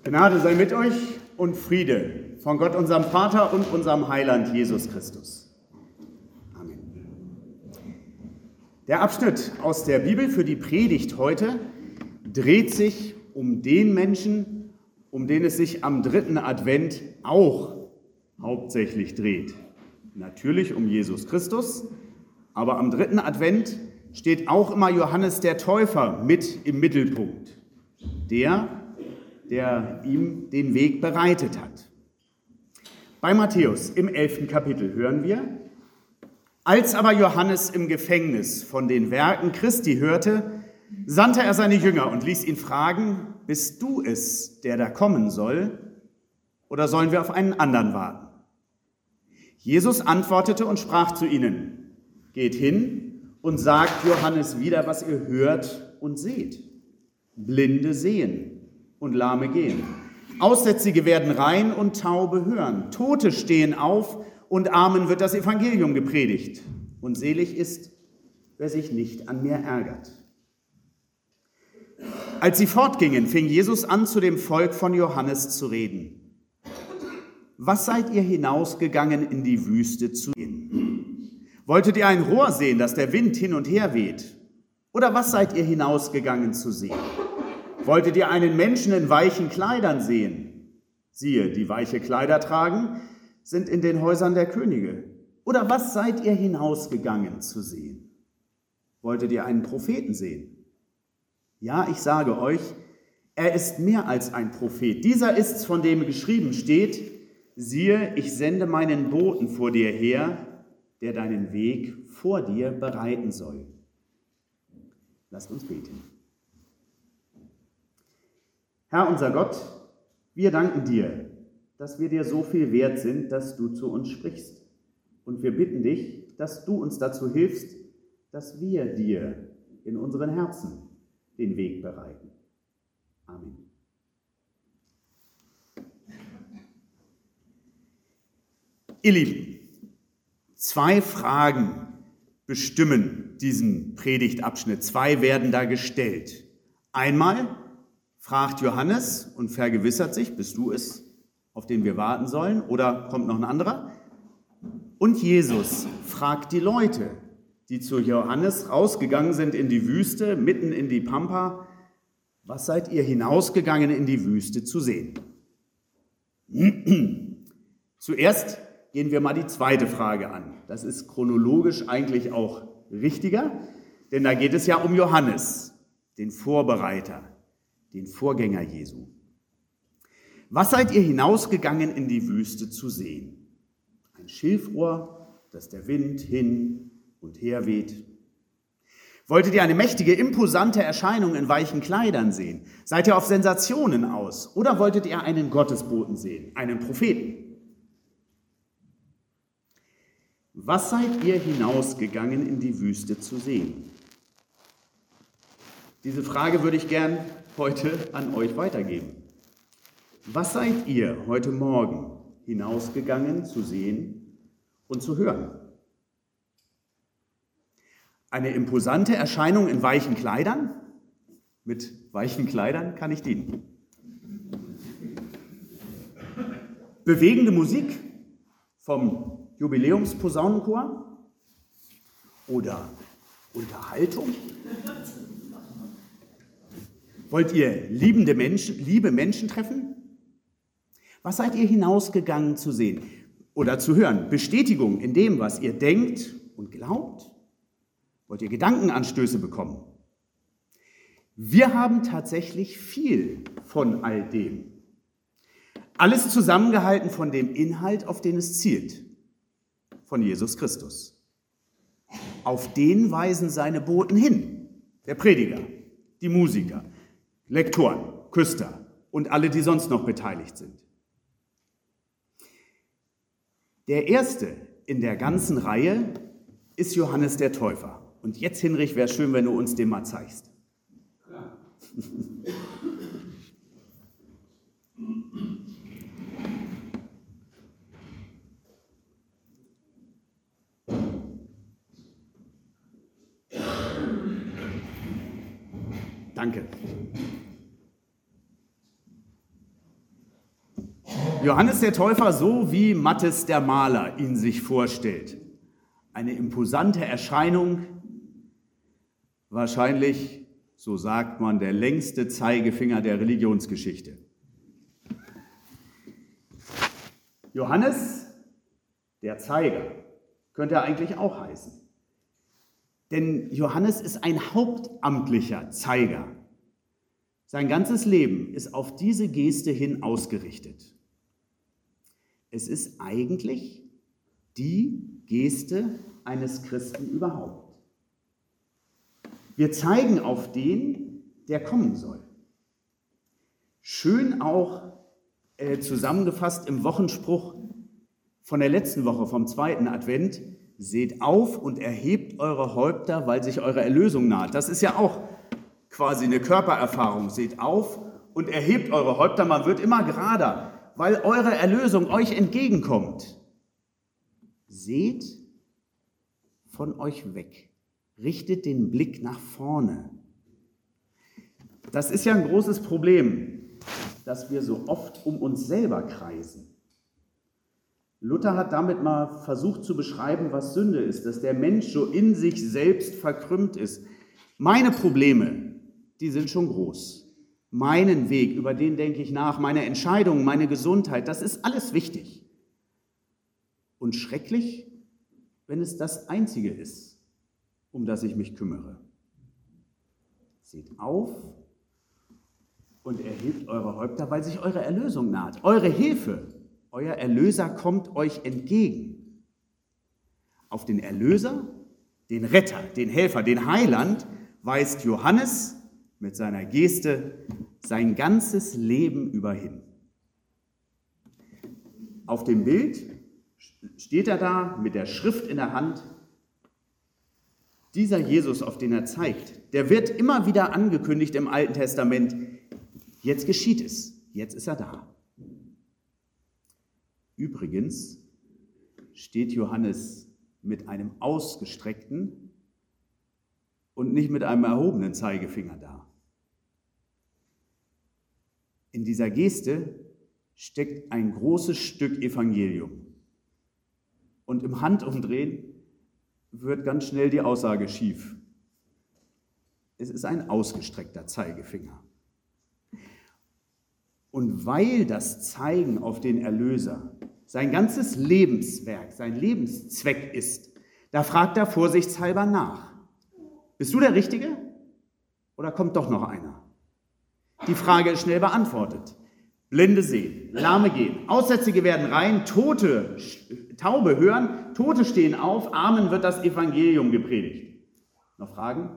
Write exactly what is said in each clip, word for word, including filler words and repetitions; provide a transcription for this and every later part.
Gnade sei mit euch und Friede von Gott, unserem Vater und unserem Heiland Jesus Christus. Amen. Der Abschnitt aus der Bibel für die Predigt heute dreht sich um den Menschen, um den es sich am dritten Advent auch hauptsächlich dreht. Natürlich um Jesus Christus, aber am dritten Advent steht auch immer Johannes der Täufer mit im Mittelpunkt. Der, der ihm den Weg bereitet hat. Bei Matthäus im elften Kapitel hören wir: Als aber Johannes im Gefängnis von den Werken Christi hörte, sandte er seine Jünger und ließ ihn fragen: Bist du es, der da kommen soll, oder sollen wir auf einen anderen warten? Jesus antwortete und sprach zu ihnen: Geht hin und sagt Johannes wieder, was ihr hört und seht. Blinde sehen und Lahme gehen. Aussätzige werden rein und Taube hören. Tote stehen auf und Armen wird das Evangelium gepredigt. Und selig ist, wer sich nicht an mir ärgert. Als sie fortgingen, fing Jesus an, zu dem Volk von Johannes zu reden. Was seid ihr hinausgegangen in die Wüste zu gehen? Wolltet ihr ein Rohr sehen, das der Wind hin und her weht? Oder was seid ihr hinausgegangen zu sehen? Wolltet ihr einen Menschen in weichen Kleidern sehen? Siehe, die weiche Kleider tragen, sind in den Häusern der Könige. Oder was seid ihr hinausgegangen zu sehen? Wolltet ihr einen Propheten sehen? Ja, ich sage euch, er ist mehr als ein Prophet. Dieser ist's, von dem geschrieben steht: Siehe, ich sende meinen Boten vor dir her, der deinen Weg vor dir bereiten soll. Lasst uns beten. Herr unser Gott, wir danken dir, dass wir dir so viel wert sind, dass du zu uns sprichst. Und wir bitten dich, dass du uns dazu hilfst, dass wir dir in unseren Herzen den Weg bereiten. Amen. Ihr Lieben, zwei Fragen bestimmen diesen Predigtabschnitt. Zwei werden da gestellt. Einmal fragt Johannes und vergewissert sich: Bist du es, auf den wir warten sollen? Oder kommt noch ein anderer? Und Jesus fragt die Leute, die zu Johannes rausgegangen sind in die Wüste, mitten in die Pampa: Was seid ihr hinausgegangen in die Wüste zu sehen? Zuerst gehen wir mal die zweite Frage an. Das ist chronologisch eigentlich auch richtiger, denn da geht es ja um Johannes, den Vorbereiter, den Vorgänger Jesu. Was seid ihr hinausgegangen in die Wüste zu sehen? Ein Schilfrohr, das der Wind hin und her weht. Wolltet ihr eine mächtige, imposante Erscheinung in weichen Kleidern sehen? Seid ihr auf Sensationen aus? Oder wolltet ihr einen Gottesboten sehen, einen Propheten? Was seid ihr hinausgegangen in die Wüste zu sehen? Diese Frage würde ich gern heute an euch weitergeben. Was seid ihr heute Morgen hinausgegangen zu sehen und zu hören? Eine imposante Erscheinung in weichen Kleidern? Mit weichen Kleidern kann ich dienen. Bewegende Musik vom Jubiläumsposaunenchor? Oder Unterhaltung? Wollt ihr liebende Menschen, liebe Menschen treffen? Was seid ihr hinausgegangen zu sehen oder zu hören? Bestätigung in dem, was ihr denkt und glaubt? Wollt ihr Gedankenanstöße bekommen? Wir haben tatsächlich viel von all dem. Alles zusammengehalten von dem Inhalt, auf den es zielt, von Jesus Christus. Auf den weisen seine Boten hin, der Prediger, die Musiker, Lektoren, Küster und alle, die sonst noch beteiligt sind. Der erste in der ganzen Reihe ist Johannes der Täufer. Und jetzt, Hinrich, wäre es schön, wenn du uns den mal zeigst. Klar. Danke. Johannes der Täufer, so wie Matthes der Maler ihn sich vorstellt. Eine imposante Erscheinung, wahrscheinlich, so sagt man, der längste Zeigefinger der Religionsgeschichte. Johannes, der Zeiger, könnte er eigentlich auch heißen. Denn Johannes ist ein hauptamtlicher Zeiger. Sein ganzes Leben ist auf diese Geste hin ausgerichtet. Es ist eigentlich die Geste eines Christen überhaupt. Wir zeigen auf den, der kommen soll. Schön auch äh, zusammengefasst im Wochenspruch von der letzten Woche, vom zweiten Advent: Seht auf und erhebt eure Häupter, weil sich eure Erlösung naht. Das ist ja auch quasi eine Körpererfahrung. Seht auf und erhebt eure Häupter. Man wird immer gerader, weil eure Erlösung euch entgegenkommt. Seht von euch weg. Richtet den Blick nach vorne. Das ist ja ein großes Problem, dass wir so oft um uns selber kreisen. Luther hat damit mal versucht zu beschreiben, was Sünde ist, dass der Mensch so in sich selbst verkrümmt ist. Meine Probleme, die sind schon groß. Meinen Weg, über den denke ich nach, meine Entscheidungen, meine Gesundheit, das ist alles wichtig. Und schrecklich, wenn es das Einzige ist, um das ich mich kümmere. Seht auf und erhebt eure Häupter, weil sich eure Erlösung naht. Eure Hilfe, euer Erlöser kommt euch entgegen. Auf den Erlöser, den Retter, den Helfer, den Heiland weist Johannes mit seiner Geste sein ganzes Leben über hin. Auf dem Bild steht er da mit der Schrift in der Hand. Dieser Jesus, auf den er zeigt, der wird immer wieder angekündigt im Alten Testament. Jetzt geschieht es, jetzt ist er da. Übrigens steht Johannes mit einem ausgestreckten und nicht mit einem erhobenen Zeigefinger da. In dieser Geste steckt ein großes Stück Evangelium. Und im Handumdrehen wird ganz schnell die Aussage schief. Es ist ein ausgestreckter Zeigefinger. Und weil das Zeigen auf den Erlöser sein ganzes Lebenswerk, sein Lebenszweck ist, da fragt er vorsichtshalber nach. Bist du der Richtige oder kommt doch noch einer? Die Frage ist schnell beantwortet. Blinde sehen, Lahme gehen, Aussätzige werden rein, Tote, Taube hören, Tote stehen auf, Armen wird das Evangelium gepredigt. Noch Fragen?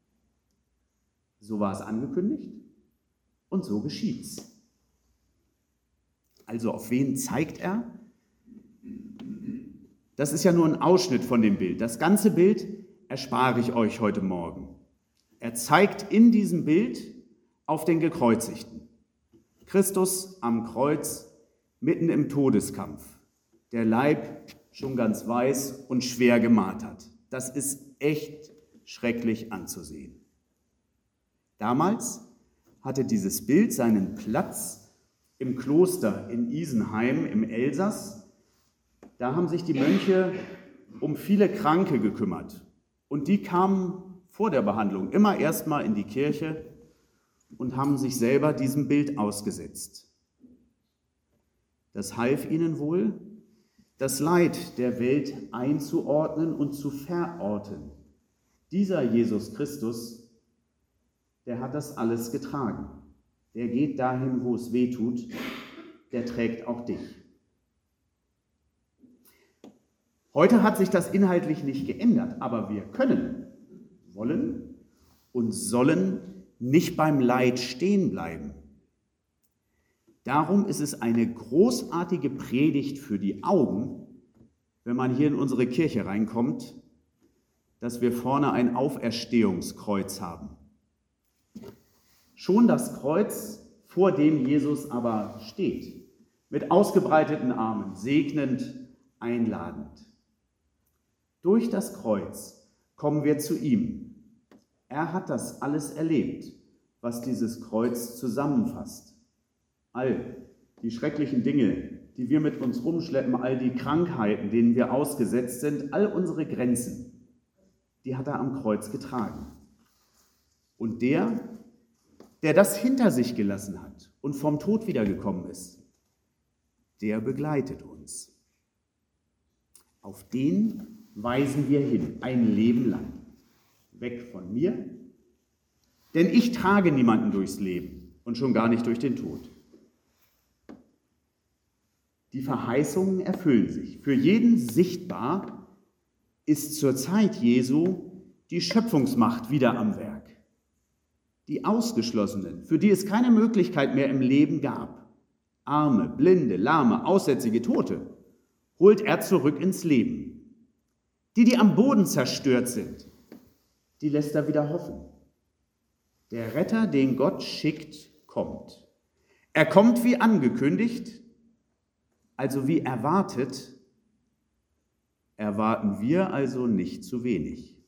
So war es angekündigt und so geschieht's. Also auf wen zeigt er? Das ist ja nur ein Ausschnitt von dem Bild. Das ganze Bild erspare ich euch heute Morgen. Er zeigt in diesem Bild auf den Gekreuzigten. Christus am Kreuz, mitten im Todeskampf. Der Leib schon ganz weiß und schwer gemartert. Das ist echt schrecklich anzusehen. Damals hatte dieses Bild seinen Platz im Kloster in Isenheim im Elsass. Da haben sich die Mönche um viele Kranke gekümmert. Und die kamen vor der Behandlung immer erstmal in die Kirche und haben sich selber diesem Bild ausgesetzt. Das half ihnen wohl, das Leid der Welt einzuordnen und zu verorten. Dieser Jesus Christus, der hat das alles getragen. Der geht dahin, wo es weh tut, der trägt auch dich. Heute hat sich das inhaltlich nicht geändert, aber wir können, wollen und sollen nicht beim Leid stehen bleiben. Darum ist es eine großartige Predigt für die Augen, wenn man hier in unsere Kirche reinkommt, dass wir vorne ein Auferstehungskreuz haben. Schon das Kreuz, vor dem Jesus aber steht, mit ausgebreiteten Armen, segnend, einladend. Durch das Kreuz kommen wir zu ihm. Er hat das alles erlebt, was dieses Kreuz zusammenfasst. All Die schrecklichen Dinge, die wir mit uns rumschleppen, all die Krankheiten, denen wir ausgesetzt sind, all unsere Grenzen, die hat er am Kreuz getragen. Und der, der das hinter sich gelassen hat und vom Tod wiedergekommen ist, der begleitet uns. Auf den weisen wir hin, ein Leben lang. Weg von mir, denn ich trage niemanden durchs Leben und schon gar nicht durch den Tod. Die Verheißungen erfüllen sich. Für jeden sichtbar ist zur Zeit Jesu die Schöpfungsmacht wieder am Werk. Die Ausgeschlossenen, für die es keine Möglichkeit mehr im Leben gab, Arme, Blinde, Lahme, Aussätzige, Tote, holt er zurück ins Leben. Die, die am Boden zerstört sind, die lässt er wieder hoffen. Der Retter, den Gott schickt, kommt. Er kommt wie angekündigt, also wie erwartet, erwarten wir also nicht zu wenig.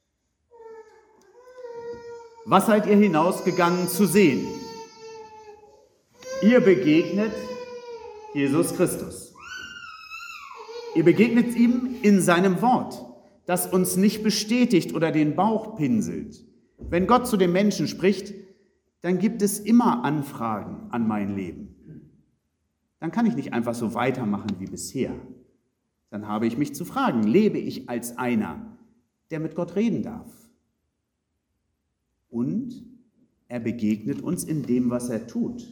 Was seid ihr hinausgegangen zu sehen? Ihr begegnet Jesus Christus. Ihr begegnet ihm in seinem Wort, das uns nicht bestätigt oder den Bauch pinselt. Wenn Gott zu den Menschen spricht, dann gibt es immer Anfragen an mein Leben. Dann kann ich nicht einfach so weitermachen wie bisher. Dann habe ich mich zu fragen, lebe ich als einer, der mit Gott reden darf? Und er begegnet uns in dem, was er tut.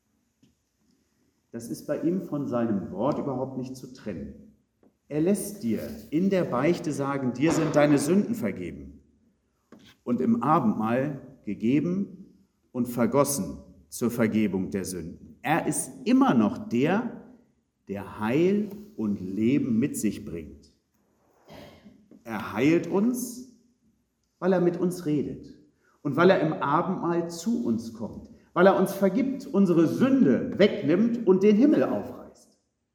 Das ist bei ihm von seinem Wort überhaupt nicht zu trennen. Er lässt dir in der Beichte sagen, dir sind deine Sünden vergeben. Und im Abendmahl gegeben und vergossen zur Vergebung der Sünden. Er ist immer noch der, der Heil und Leben mit sich bringt. Er heilt uns, weil er mit uns redet und weil er im Abendmahl zu uns kommt, weil er uns vergibt, unsere Sünde wegnimmt und den Himmel aufreißt.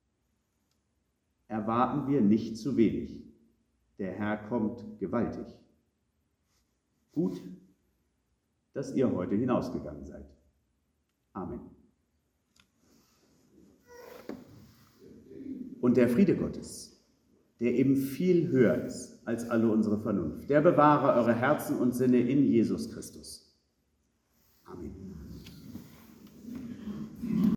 Erwarten wir nicht zu wenig. Der Herr kommt gewaltig. Gut, dass ihr heute hinausgegangen seid. Amen. Und der Friede Gottes, der eben viel höher ist als alle unsere Vernunft, der bewahre eure Herzen und Sinne in Jesus Christus. Amen.